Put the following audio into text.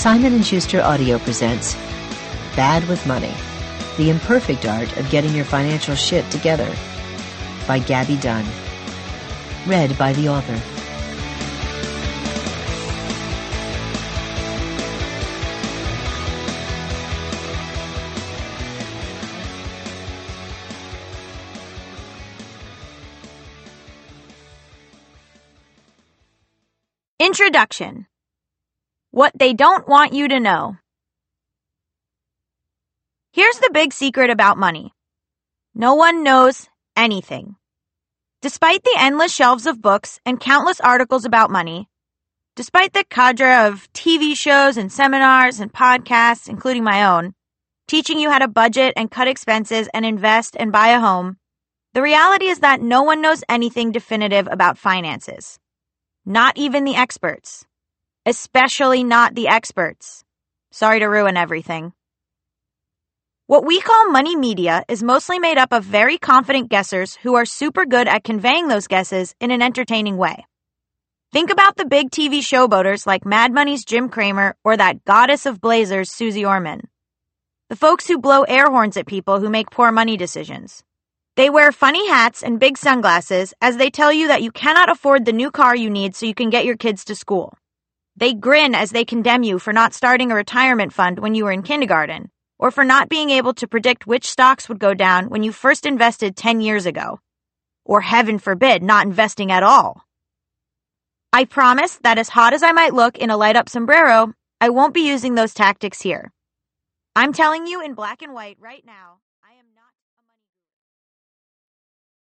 Simon & Schuster Audio presents Bad with Money, the imperfect art of getting your financial shit together, by Gabby Dunn. Read by the author. Introduction. What they don't want you to know. Here's the big secret about money. No one knows anything. Despite the endless shelves of books and countless articles about money, despite the cadre of TV shows and seminars and podcasts, including my own, teaching you how to budget and cut expenses and invest and buy a home, the reality is that no one knows anything definitive about finances. Not even the experts. Especially not the experts. Sorry to ruin everything. What we call money media is mostly made up of very confident guessers who are super good at conveying those guesses in an entertaining way. Think about the big TV showboaters like Mad Money's Jim Cramer or that goddess of blazers, Susie Orman. The folks who blow air horns at people who make poor money decisions. They wear funny hats and big sunglasses as they tell you that you cannot afford the new car you need so you can get your kids to school. They grin as they condemn you for not starting a retirement fund when you were in kindergarten, or for not being able to predict which stocks would go down when you first invested 10 years ago. Or heaven forbid, not investing at all. I promise that as hot as I might look in a light-up sombrero, I won't be using those tactics here. I'm telling you in black and white right now.